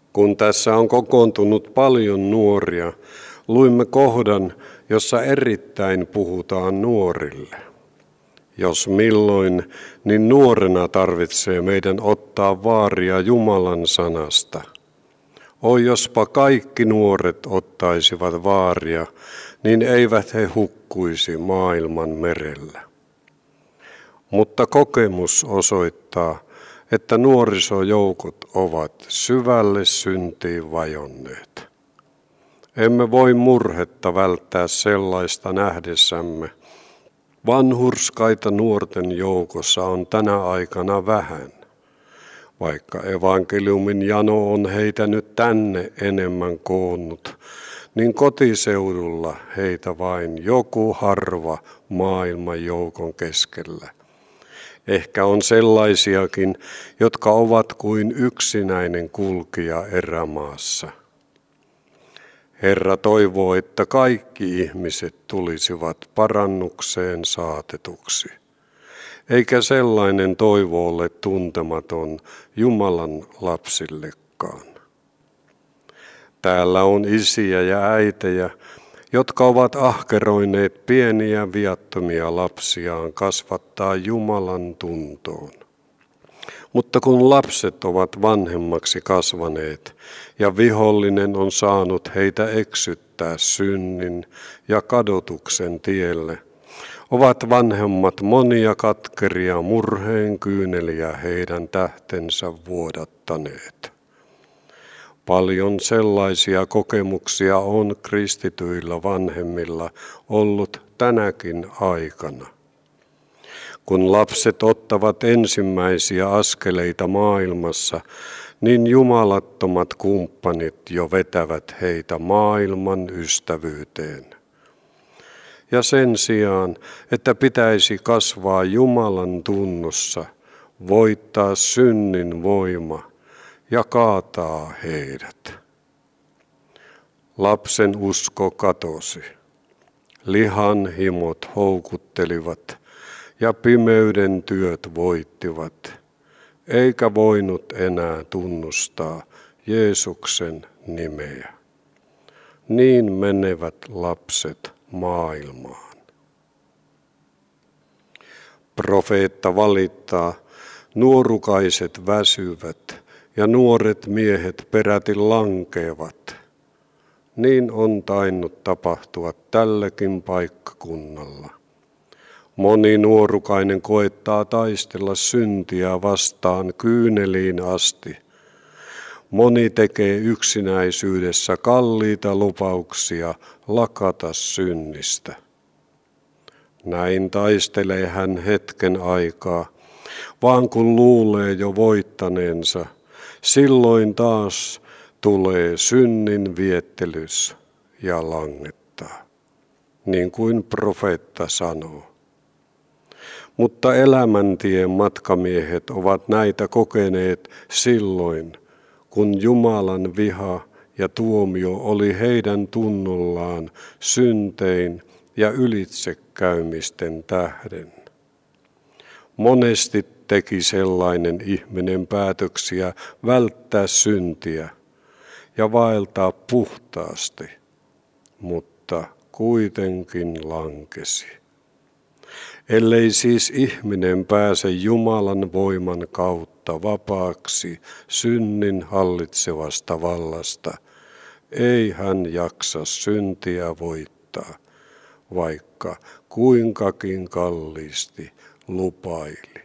Kun tässä on kokoontunut paljon nuoria, luimme kohdan, jossa erittäin puhutaan nuorille. Jos milloin, niin nuorena tarvitsee meidän ottaa vaaria Jumalan sanasta. Oi, jospa kaikki nuoret ottaisivat vaaria, niin eivät he hukkuisi maailman merellä. Mutta kokemus osoittaa, että nuorisojoukot ovat syvälle syntiin vajonneet. Emme voi murhetta välttää sellaista nähdessämme. Vanhurskaita nuorten joukossa on tänä aikana vähän. Vaikka evankeliumin jano on heitä nyt tänne enemmän koonnut, niin kotiseudulla heitä vain joku harva maailman joukon keskellä. Ehkä on sellaisiakin, jotka ovat kuin yksinäinen kulkija erämaassa. Herra toivoo, että kaikki ihmiset tulisivat parannukseen saatetuksi. Eikä sellainen toivo ole tuntematon Jumalan lapsillekaan. Täällä on isiä ja äitejä, jotka ovat ahkeroineet pieniä viattomia lapsiaan kasvattaa Jumalan tuntoon. Mutta kun lapset ovat vanhemmaksi kasvaneet ja vihollinen on saanut heitä eksyttää synnin ja kadotuksen tielle, ovat vanhemmat monia katkeria murheen kyyneliä heidän tähtensä vuodattaneet. Paljon sellaisia kokemuksia on kristityillä vanhemmilla ollut tänäkin aikana. Kun lapset ottavat ensimmäisiä askeleita maailmassa, niin jumalattomat kumppanit jo vetävät heitä maailman ystävyyteen. Ja sen sijaan, että pitäisi kasvaa Jumalan tunnossa, voittaa synnin voima ja kaataa heidät. Lapsen usko katosi. Lihan himot houkuttelivat ja pimeyden työt voittivat, eikä voinut enää tunnustaa Jeesuksen nimeä. Niin menevät lapset maailmaan. Profeetta valittaa, nuorukaiset väsyvät ja nuoret miehet peräti lankeavat. Niin on tainnut tapahtua tälläkin paikkakunnalla. Moni nuorukainen koettaa taistella syntiä vastaan kyyneliin asti. Moni tekee yksinäisyydessä kalliita lupauksia lakata synnistä. Näin taistelee hän hetken aikaa, vaan kun luulee jo voittaneensa, silloin taas tulee synnin viettelys ja langettaa, niin kuin profeetta sanoo. Mutta elämäntien matkamiehet ovat näitä kokeneet silloin, kun Jumalan viha ja tuomio oli heidän tunnollaan syntein ja ylitsekäymisten tähden. Monesti teki sellainen ihminen päätöksiä välttää syntiä ja vaeltaa puhtaasti, mutta kuitenkin lankesi. Ellei siis ihminen pääse Jumalan voiman kautta vapaaksi synnin hallitsevasta vallasta, ei hän jaksa syntiä voittaa, vaikka kuinkakin kalliisti lupaili.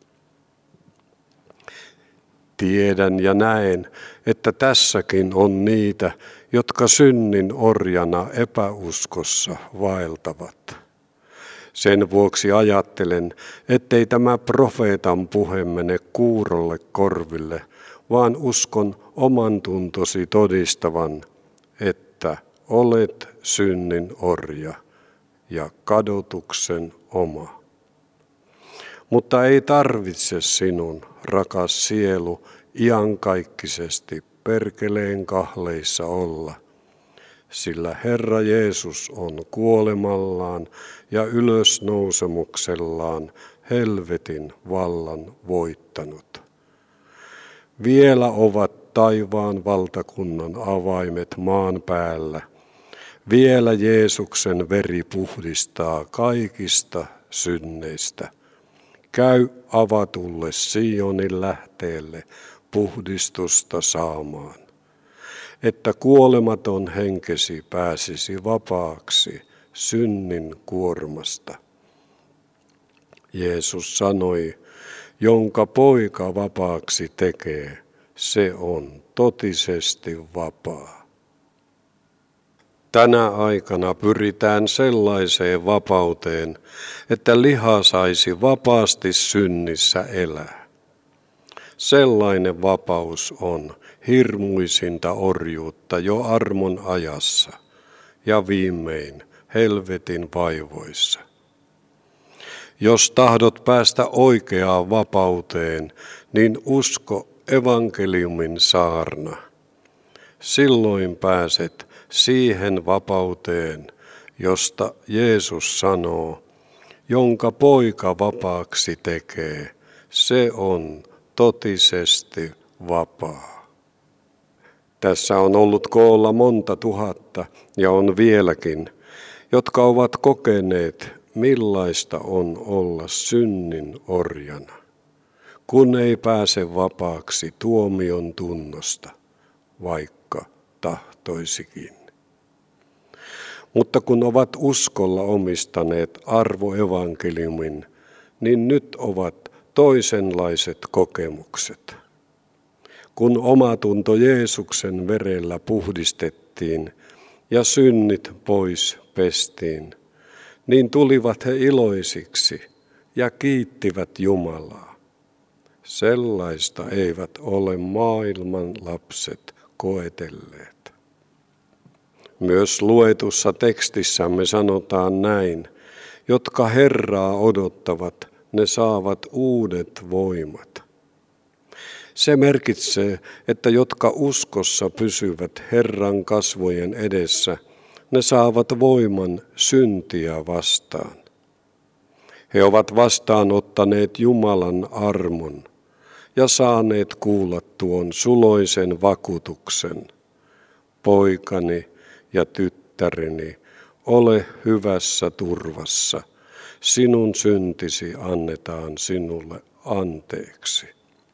Tiedän ja näen, että tässäkin on niitä, jotka synnin orjana epäuskossa vaeltavat. Sen vuoksi ajattelen, ettei tämä profeetan puhe mene kuurolle korville, vaan uskon oman tuntosi todistavan, että olet synnin orja ja kadotuksen oma. Mutta ei tarvitse sinun, rakas sielu, iankaikkisesti perkeleen kahleissa olla, sillä Herra Jeesus on kuolemallaan ja ylösnousemuksellaan helvetin vallan voittanut. Vielä ovat taivaan valtakunnan avaimet maan päällä. Vielä Jeesuksen veri puhdistaa kaikista synneistä. Käy avatulle Sionin lähteelle puhdistusta saamaan, että kuolematon henkesi pääsisi vapaaksi synnin kuormasta. Jeesus sanoi, jonka poika vapaaksi tekee, se on totisesti vapaa. Tänä aikana pyritään sellaiseen vapauteen, että liha saisi vapaasti synnissä elää. Sellainen vapaus on hirmuisinta orjuutta jo armon ajassa ja viimein helvetin vaivoissa. Jos tahdot päästä oikeaan vapauteen, niin usko evankeliumin saarna. Silloin pääset siihen vapauteen, josta Jeesus sanoo, jonka poika vapaaksi tekee, se on totisesti vapaa. Tässä on ollut koolla monta tuhatta ja on vieläkin, jotka ovat kokeneet, millaista on olla synnin orjana, kun ei pääse vapaaksi tuomion tunnosta, vaikka tahtoisikin. Mutta kun ovat uskolla omistaneet arvoevankeliumin, niin nyt ovat toisenlaiset kokemukset. Kun omatunto Jeesuksen verellä puhdistettiin ja synnit pois pestiin, niin tulivat he iloisiksi ja kiittivät Jumalaa. Sellaista eivät ole maailman lapset koetelleet. Myös luetussa tekstissämme sanotaan näin, jotka Herraa odottavat, ne saavat uudet voimat. Se merkitsee, että jotka uskossa pysyvät Herran kasvojen edessä, ne saavat voiman syntiä vastaan. He ovat vastaanottaneet Jumalan armon ja saaneet kuulla tuon suloisen vakuutuksen. Poikani ja tyttäreni, ole hyvässä turvassa. Sinun syntisi annetaan sinulle anteeksi.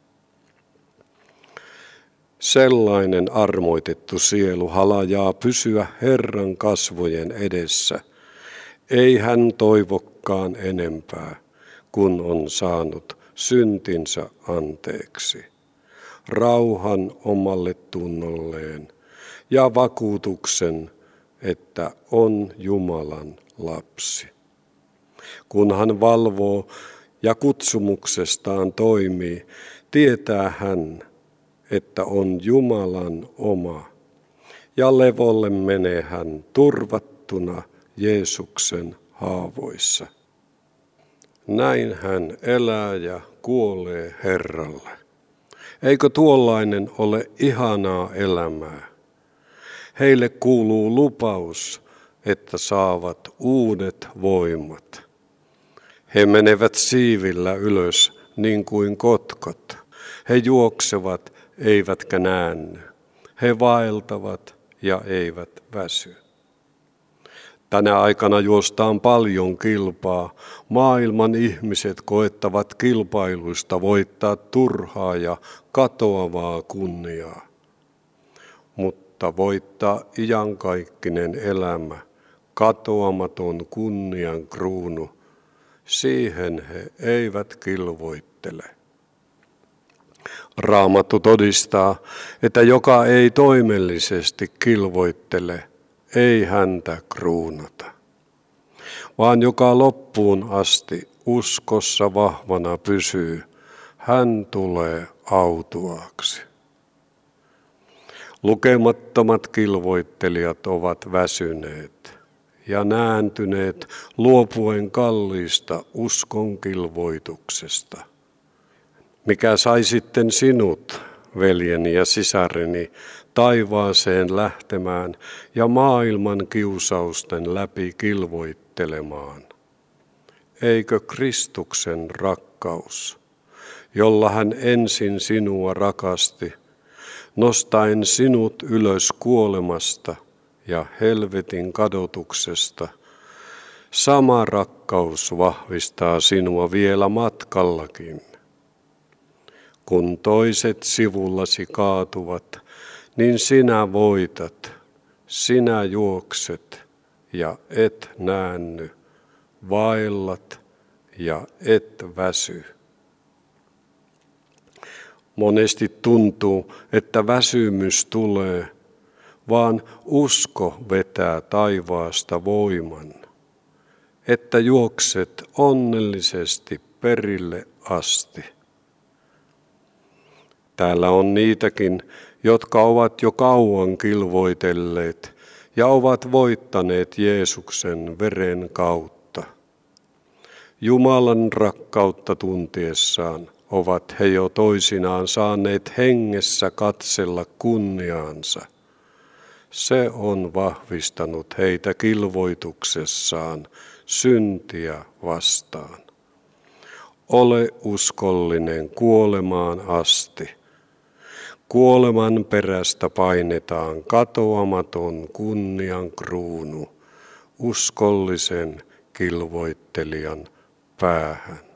Sellainen armoitettu sielu halajaa pysyä Herran kasvojen edessä. Ei hän toivokkaan enempää, kun on saanut syntinsä anteeksi. Rauhan omalle tunnolleen ja vakuutuksen, että on Jumalan lapsi. Kun hän valvoo ja kutsumuksestaan toimii, tietää hän, että on Jumalan oma, ja levolle menee hän turvattuna Jeesuksen haavoissa. Näin hän elää ja kuolee Herralle. Eikö tuollainen ole ihanaa elämää? Heille kuuluu lupaus, että saavat uudet voimat. He menevät siivillä ylös niin kuin kotkot. He juoksevat eivätkä näänny. He vaeltavat ja eivät väsy. Tänä aikana juostaan paljon kilpaa. Maailman ihmiset koettavat kilpailuista voittaa turhaa ja katoavaa kunniaa. Mutta voittaa iankaikkinen elämä, katoamaton kunnian kruunu, siihen he eivät kilvoittele. Raamattu todistaa, että joka ei toimellisesti kilvoittele, ei häntä kruunata, vaan joka loppuun asti uskossa vahvana pysyy, hän tulee autuaaksi. Lukemattomat kilvoittelijat ovat väsyneet ja nääntyneet luopuen kalliista uskon kilvoituksesta. Mikä sai sitten sinut, veljeni ja sisareni, taivaaseen lähtemään ja maailman kiusausten läpi kilvoittelemaan? Eikö Kristuksen rakkaus, jolla hän ensin sinua rakasti, nostaen sinut ylös kuolemasta ja helvetin kadotuksesta. Sama rakkaus vahvistaa sinua vielä matkallakin. Kun toiset sivullasi kaatuvat, niin sinä voitat, sinä juokset ja et näänny, vaellat ja et väsy. Monesti tuntuu, että väsymys tulee, vaan usko vetää taivaasta voiman, että juokset onnellisesti perille asti. Täällä on niitäkin, jotka ovat jo kauan kilvoitelleet ja ovat voittaneet Jeesuksen veren kautta. Jumalan rakkautta tuntiessaan ovat he jo toisinaan saaneet hengessä katsella kunniaansa. Se on vahvistanut heitä kilvoituksessaan syntiä vastaan. Ole uskollinen kuolemaan asti. Kuoleman perästä painetaan katoamaton kunnian kruunu uskollisen kilvoittelijan päähän.